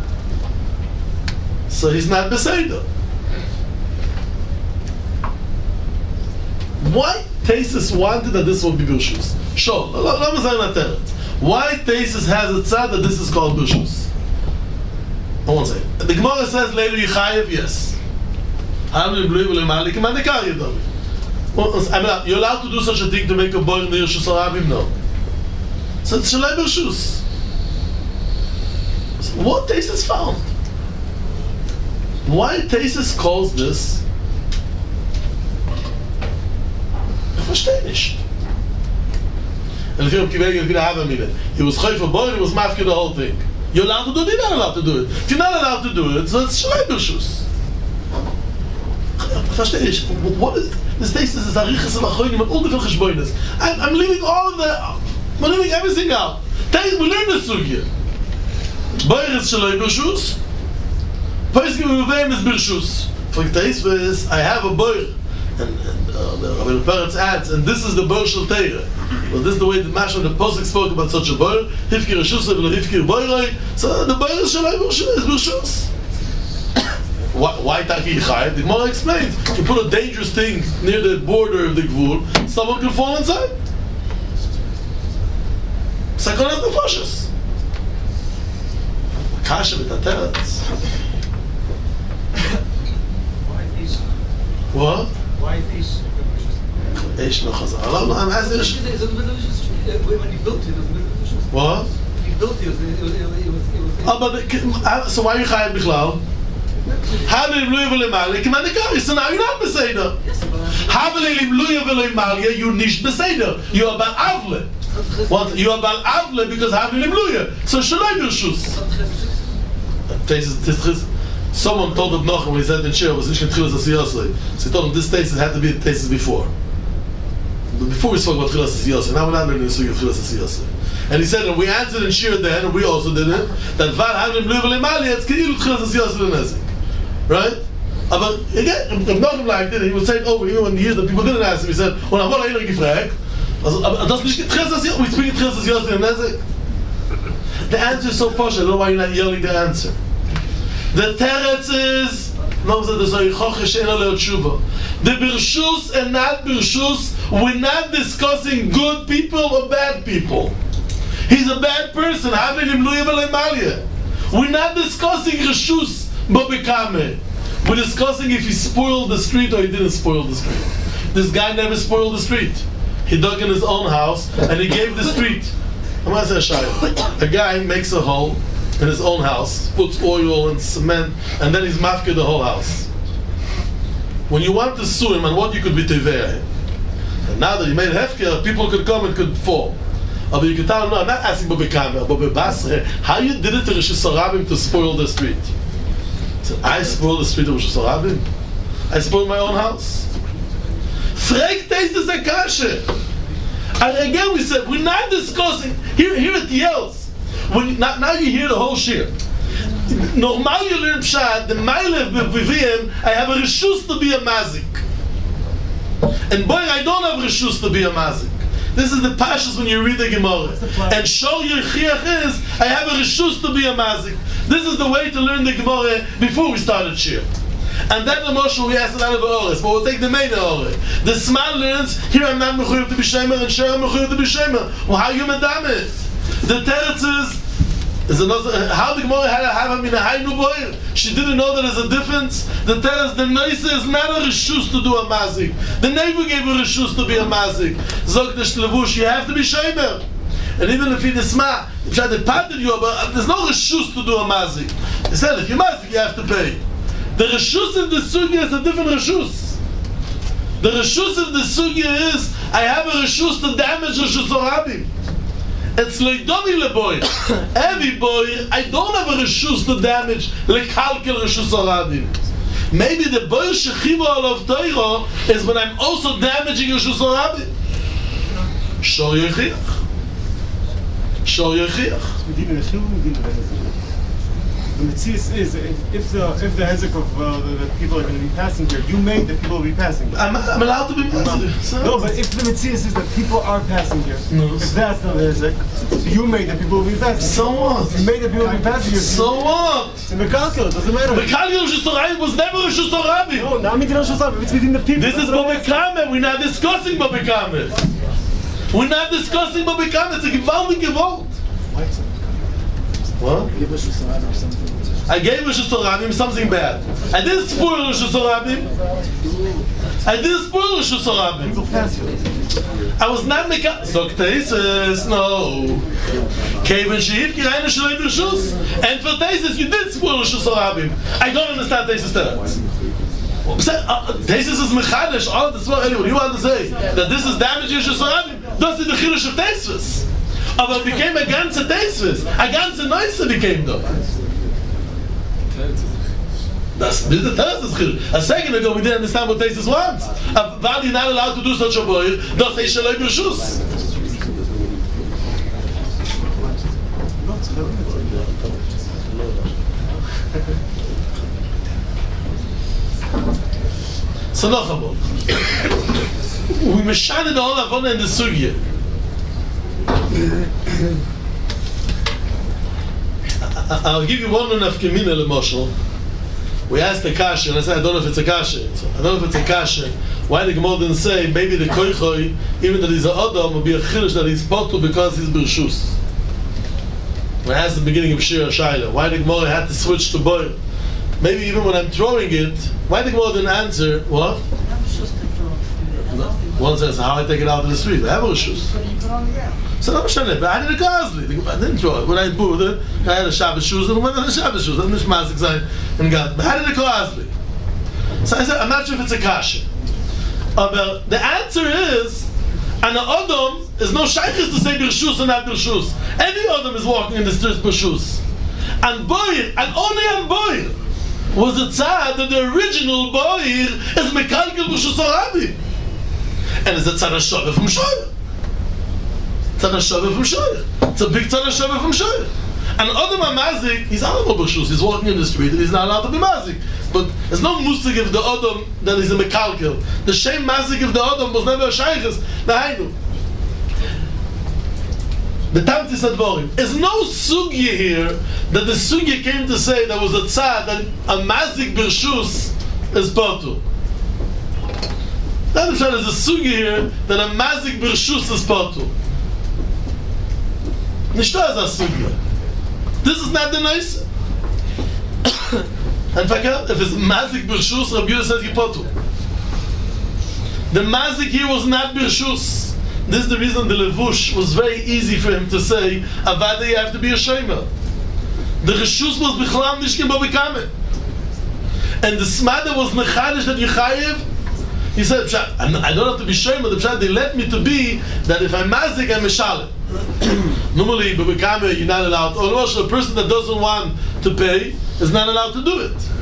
So he's not beseder. Why Tesis wanted that this would be b'reshus? Sure. Let me say that teretz. Why Tesis has it said that this is called b'reshus? I won't say it. The Gemara says later Yechayev, yes. You're allowed to do such a thing to make a boy in the Reshus Harabim? No. So it's Shalei b'reshus. So what Tesis found? Why Tesis calls this? Ich verstehe nicht. And if he was chayf a boy, he was mafki the whole thing. You're allowed to do it, you're not allowed to do it. If you're not allowed to do it, so it's Shalai Bershus. Verstehe ich. What is this Tesis is Arichas and Achonim and all the Cheshbonis. I'm leaving I'm leaving everything out. We learn this sugya. Boy is Shalai Bershus. Pesach Reuven is Bershus. For Tesis, I have a boy. And the parents adds, and this is the Boer Shel Teira. Well, this is the way the Mashal, the Posek spoke about such a Boer. Hifkir Reshus, Hifkir Boeroi. So the Boer is Shalai Bershus. Why Taki Chai? The Gemara explains. You put a dangerous thing near the border of the Gvul, someone can fall inside. Sakonas Nefashos. Kasha B'Tateretz. What? Why fish? Eish no chazar. I'm asking you. When you built it was Midrash. What? You built it was So why are you chayim bichlal? Haveli limluya v'lemalya k'manikari. So now you're not beseder. Haveli limluya v'lemalya, you're nicht beseder. You are bal avle. What? You are bal avle because haveli limluya. So shalai bershus. Someone told him Nachum when he said in Shir was nicht Tchilas Asiyosei. So he told him this Tesis had to be the Tesis before. Before we spoke about Tchilas Asiyosei, now we're not learning the Sugi of Tchilas Asiyosei. And he said, and we answered in Shir then, and we also did it, that Var Havim Bluvel Emalia, it's Keilu Tchilas Asiyosei Lenezik. Right? But again, if Nachum liked it, he would say it over, even when he hears that people didn't ask him, he said, und I'm not gefragt, das nicht Tchilas Asiyosei, we speak Tchilas Asiyosei Lenezik. The answer is so posh, I don't know why you're not yelling the answer. The teretz is the Bershus and not Bershus. We're not discussing good people or bad people. He's a bad person. We're not discussing Reshus Bobekame. We're discussing if he spoiled the street or he didn't spoil the street. This guy never spoiled the street. He dug in his own house and he gave the street. A guy makes a hole in his own house, puts oil and cement, and then he's mafkir the whole house. When you want to sue him, and what you could be teveah, and now that he made hefker, people could come and could fall. But you could tell him, no, I'm not asking Bobekame, but Bebasre, how you did it to Rishus Harabim to spoil the street? He said, I spoiled the street of Rishus Harabim? I spoiled my own house? Frag Tesis Akashe. And again we said, we're not discussing, here it yells, now you hear the whole shir. Normal you learn pshat, the Mailev b'vivim, I have a reshus to be a mazik. And boy, I don't have reshus to be a mazik. This is the pashas when you read the Gemara. And Shor Yerchiach is, I have a reshus to be a mazik. This is the way to learn the Gemara before we started shir. And then the Moshe we asked it out of the Ores, but we'll take the main Ores. The Sman learns, here I'm not mechuyev to be shemer, and Shir I'm mechuyev to be shemer. Well, how you medam it? The teretz is another. How the Gemara had to have him in a haynu boyer. She didn't know that there's a difference. The teretz, the noise is not a reshus to do a mazik. The neighbor gave a reshus to be a mazik. Zog the shlevush, you have to be shemer. And even if he disma, if I departed you, but there's no reshus to do a mazik. He said, if you're mazik, you have to pay. The reshus of the sugya is a different reshus. The reshus of the sugya is, I have a reshus to damage Reshus Harabim. It's loidoni leboy. Every boy, I don't have a reshus to damage lekalkel Reshus Harabim. Maybe the boy shechiva of Torah is when I'm also damaging Reshus Harabim. Shor Yechiach. Shor Yechiach. The mitzvah is if the hezek of the people are going to be passing here, you made the people be passing here. I'm allowed to be mitzvah. No, but if the mitzvah is that people are passing here, no. If that's not the hezek, so you made the people be passing. So what? You made the people be passing here. So what? It's a mekalkel. It doesn't matter. Mekalkel Reshus Harabim was never Reshus Harabim. No, not meeting Reshus Harabim. It's within the people. This is Bobekame. We're not discussing Bobekame. We're not discussing Bobekame. It's a gewaltig gewalt. What? Give us something. I gave Rosh Hashanah something bad. I didn't spoil Rosh Hashanah. I didn't spoil Rosh Hashanah. I was not making. So Tesis, no. Kevin Sheif, Kirayna Shalei B'Rishus. And for Tesis, you did spoil Rosh Hashanah. I don't understand Tesis Teretz. Tesis is mechadish. All this what you want to say that this is damaging Rosh Hashanah. Das ist the Chidush of Tesis. Aber it became a ganze Tesis. A ganze Neuse became though. That's the Tesis Chidush. A second ago we didn't understand what Tesis wants. Why you're not allowed to do such a boy? Das ist Shalei B'Rishus. So noch einmal. We mashane the whole Avona in the Sugya. I'll give you one nafkamina l'moshel. We asked the kasha, and I said, I don't know if it's a kasha. I don't know if it's a kasha. Why the Gemara didn't say, maybe the koichoi, even that he's an Adam, will be a chiddush that he's potul because he's b'rshus. We asked at the beginning of Shir HaShaila, why the Gemara had to switch to boil. Maybe even when I'm throwing it, why the Gemara didn't answer, what? One says, how I take it out of the street? I have a rishus. So I'm sure but I didn't cause me. I didn't throw it. When I bought it, I had a Shabbos shoes and I went on the Shabbos shoes. I'm not mazik zayin and got. But how did it cause me? So I said, I'm not sure if it's a kasha. But the answer is, an Adam is no shaykhis to say b'rshus and not b'rshus. Any Adam is walking in the streets b'rshus. And Boyer, and only on Boyer, was the tzad that the original Boyer is mekalkel b'rshus Arabi. And it's a tzad HaShaveh from Shoyer. Tzad HaShaveh from Shoyer. It's a big tzad HaShaveh from Shoyer. And Adam HaMazik, he's not allowed b'rshus. He's walking in the street and he's not allowed to be mazik. But there's no musik of the Adam that is a mekalkel. The same mazik of the Adam was never a shaykhis. Nahainu. The Tamtis Advorim. There's no sugya here that the sugya came to say there was a tzad that a mazik b'rshus is potu. There's a sugya here that a mazik b'rshus is potu. Nishta is a sugya. This is not the nice. In fact, if it's mazik b'rshus, Rabbi Yehuda says potu. The mazik here was not b'rshus. This is the reason the levush was very easy for him to say, Avada, you have to be a shomer. The reshus was b'chlam nishkin bo b'kamet. And the smada was mechadish that you chayiv. He said, I don't have to be shomer. The pshat, they let me to be that if I'm mazik, I'm mishalim. Normally, bo b'kamet, you're not allowed. Or also, a person that doesn't want to pay is not allowed to do it.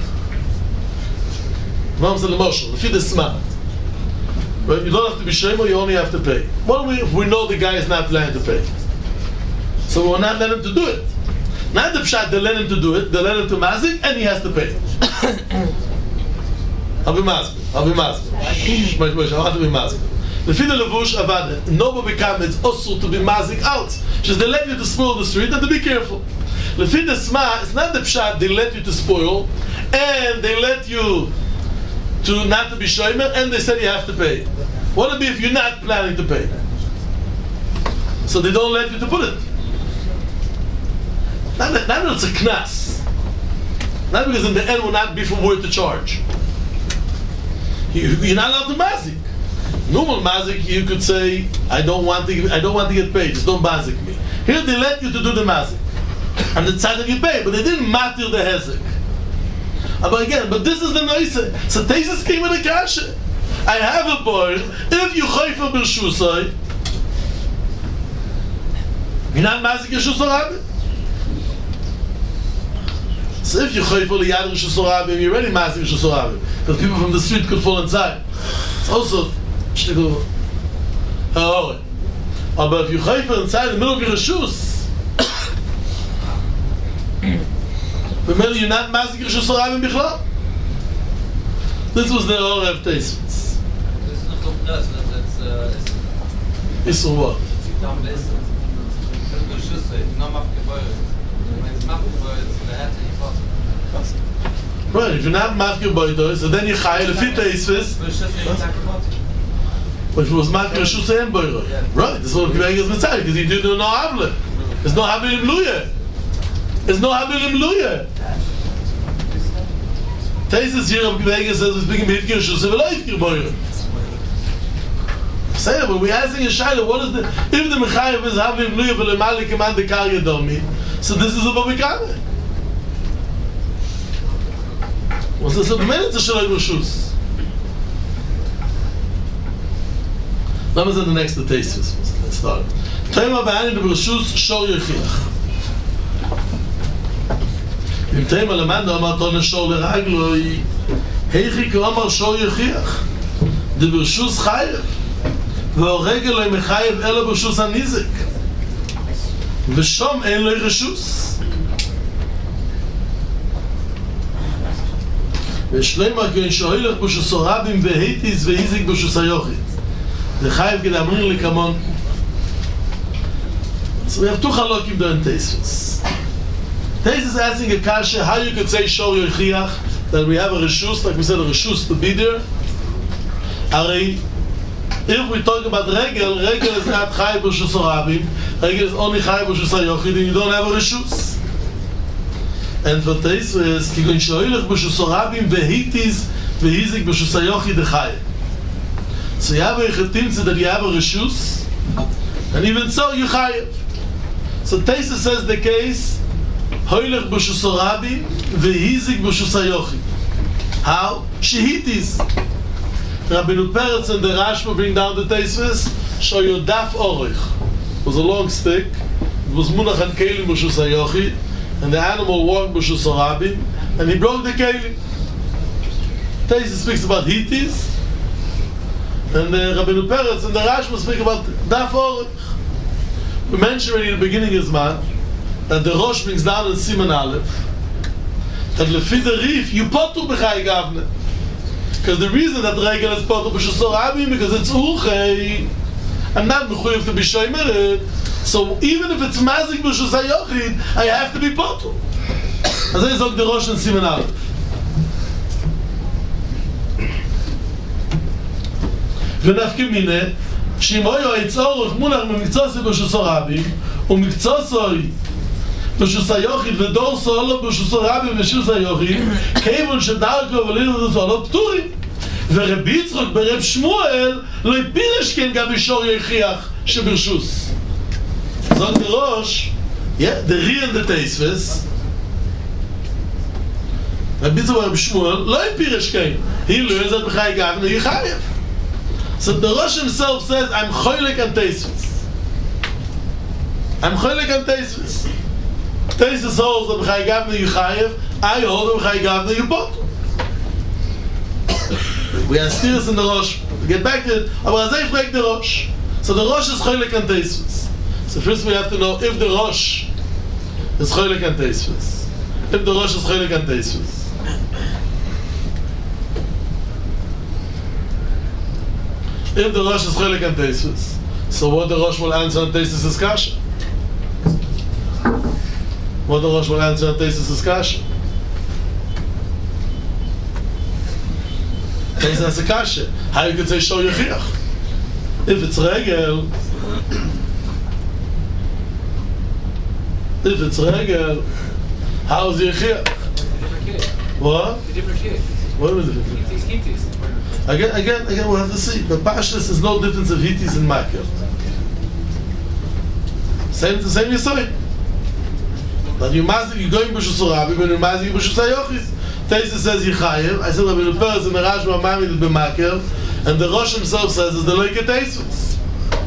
Mom said, emotional. If you're the smart. Right? You don't have to be shema, you only have to pay. What if we know the guy is not planning to pay? So we will not let him to do it. Not the pshat, they let him to do it, they let him to mazik, and he has to pay. I'll be mazik. I'll have to be mazik. The fidel levush avada, nobody become it's also to be mazik out. Just they let you to spoil the street, and to be careful. The fidel sma, it's not the pshat, they let you to spoil, and they let you to not to be shomer, and they said you have to pay. What would it be if you're not planning to pay? So they don't let you to put it. Not that it's a knas. Not because in the end will not be from word to charge. You're not allowed to mazik. Normal mazik, you could say, I don't want to get paid. Just don't mazik me. Here they let you to do the mazik, and it's time that you pay, but they didn't matir the hezek. But again, this is the noise. So Tesis came with a kasha. I have a boy. If you chayfa b'rshusay, you're not mazik reshus harabim. So if you chayfa liyad reshus harabim, you're already mazik reshus harabim, because people from the street could fall inside. It's also shtickle. But if you chayfa inside the middle of your reshus, remember, you're not mazik reshus harabim bichlal. This was the order of Tesis. This is not so that's Issur what? Right, if you're not mafkir boido, so then you chayil if it Tesis. But if it was mafkir reshus and boido, right? This is what Kivayim is mitzvah because you do no havle. There's no havle in bluye. It's no Habilim Luya. Taisus here of Gvega says, it's being Hitkir Shus, but Hitkir Boyer. Say it, but we're asking a Shaila, what is the, if the Mechayev is Habilim Luya, but the Malik command the Karya Domi, so this is a Babikame. Was this a minute to Shalai Rishus? Let me say the next Taisus. Let's start. Tema Ba'ani de Rishus Shor Yechiach. אם תאם למד אמר תונה שור לרגלוי היכי כאמר שור יחיח דברשוס חייב והרגל לא מחייב אלא ברשוס הניזק ושום אין לו רשוס ושלמה כהן שהולך ברשוס הרבים והיטיס והיזיק ברשוס היוחית וחייב כדי אמריר לי כמון. So we have two halakim during Taisus. Taisus is asking a kasha how you could say Shor Yechiach, that we have a reshus, like we said, a reshus to be there. If we talk about regel is not chai b'shus harabim, regel is only chai b'shus hayochid, and you don't have a reshus. And for Taisus, kigun shoilech b'shus harabim vehitis vehizik b'shus hayochid chai. So you have a yechitim that you have a reshus, and even so you chai. So Taisus says the case. Hoylech b'shus harabim vehizik b'shus hayochid. How? Shehitis. Rabbeinu Peretz and the Rashba bring down the Taisus. Show your daf orich. It was a long stick. It was munach and kelim b'shus hayochid, and the animal walked b'shus harabim, and he broke the kelim. Taisus speaks about hitis, and Rabbeinu Peretz and the Rashba speak about daf orich. We mentioned already in the beginning of Zman that the Rosh brings down in Siman Aleph that lefi the Rif you potu b'chai gavne, because the reason that the regel is potu b'shus harabim because it's uchei and not mechuyev to be shomer. So even if it's mazik b'shus hayochid, I have to be potu. As I said, the Rosh in Siman Aleph. ונפקא מינה שאם היה היצורך מונח ממקצוסי בשוס הרבים ומקצוסי בשוס היוחיד ודור סולו בשוס הרבים ושוס היוחיד כיוון שדרכו ולינו סולו פטורים ורבי יצחק ברב שמואל לא יפירש כן גם בשור יחיח שברשוס. זאת בראש the real and the Taisus רבי יצחק ברב שמואל לא יפירש כן היא לא יזאת בחי גבנה היא חייב. So the Rosh himself says, I'm choylek and Taisus. I'm choylek and Taisus. Taisus holds that b'chai gavna you chayev, I hold that b'chai gavna you potu. We have steers in the Rosh. To get back to it, aber azay fragt the Rosh. So the Rosh is choylek and Taisus. So first we have to know if the Rosh is choylek and Taisus. If the Rosh is choylek and Taisus. If the Rosh is choylek and Taisus, so what the Rosh will answer on Taisus is kasha. What the Rosh will answer on Taisus is kasha. Taisus is a kasha. How you could say Shor Yechiach? If it's regel, how is Yechiach? What? What is it? Again, we'll have to see. But Pashtus is no difference of Hittis and Makir. Same Yisrael. That you going b'shus harabim and you mazik b'shus hayochis. Taisus says Yechayev. I said Rabbeinu Peretz and the Rashba Mamid b'Makir, and the Rosh himself says is the Loike Taisus.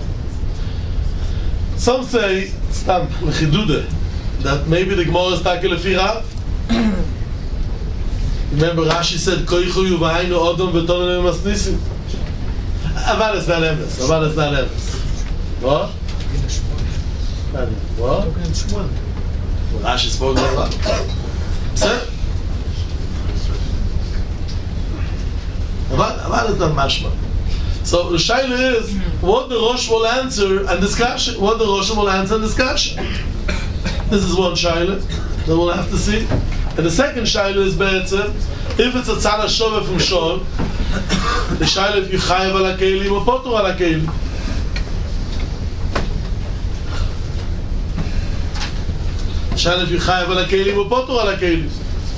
Some say Stam l'chidude that maybe the Gemara is takel lefi Rav. Remember Rashi said koichu yuvaynu odom v'tonim masnisim. Aval it's not emes. What? What? Rashi spoke about that. So Aval is not mashma. So the shaila is what the Rosh will answer and discussion. What the Rosh will answer and discussion. This is one shaila that we'll have to see. And the second shaila is be'etzem, if it's a tzad hashove from shor, the shaila if you chayev ala kelim or potur ala kelim. Shana if you chayav ala kelim or potor ala kelim.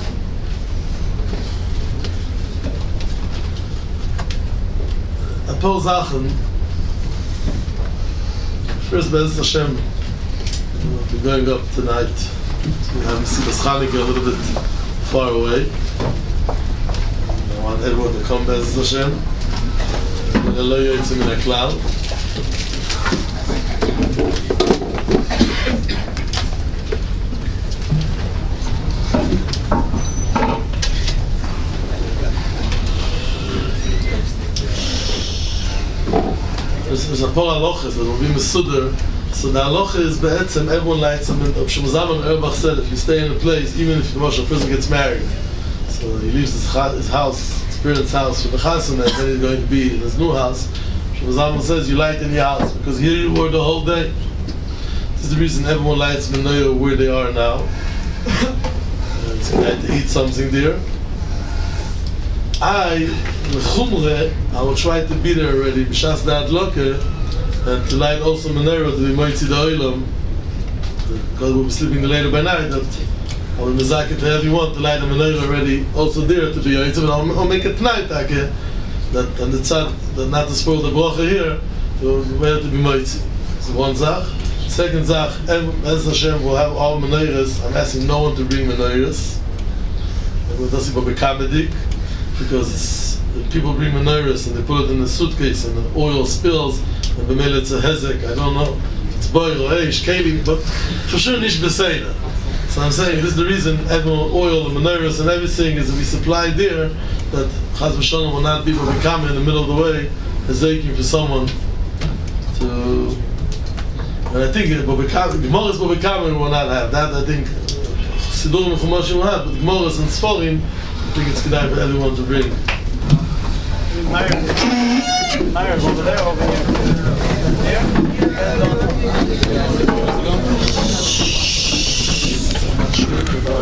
A paar Sachen. First, Be'ez Hashem, we're going up tonight. We have Mesilas Chanukah a little bit far away. I want everyone to come, Be'ez Hashem. And Lo Yotzim Min HaKlal. There's a paar halachas that will be mesuder. So the halacha is be'etzem, everyone lights them in. Shmuel Erbach said, if you stay in a place, even if the Moshe person gets married, so he leaves his house, his parents' house for the chasana, then he's going to be in his new house. Shmuel says, you light in your house, because here you were the whole day. This is the reason everyone lights menorah where they are now. So they had to eat something there. I will try to be there already, b'shas da'at loker, and to light also menorah to be moitzi da'olam, because we'll be sleeping later by night, that I'll be mezakeh to everyone to light a menorah already, also there to be yoitzi, but I'll make it tonight, that on the tzad, that not to spoil the bracha here, where to be moitzi. So one zach. Second zach, as Hashem will have all menorahs. I'm asking no one to bring menorahs. And that's about bekamedik. Because people bring menorahs and they put it in the suitcase and the oil spills and the mail it's a hezek, I don't know, it's boil or eish, kelim, but for sure nish beseda. So I'm saying this is the reason everyone oil and menorahs and everything is to be supplied there, that Chaz v'shalom will not be becoming in the middle of the way hezeking for someone to. And I think Gemara's Bobekamer will not have that. I think Sidurim and Chumashim will have, but Gemara's and Sforim, I think it's good for everyone to bring. Myers over there, over here.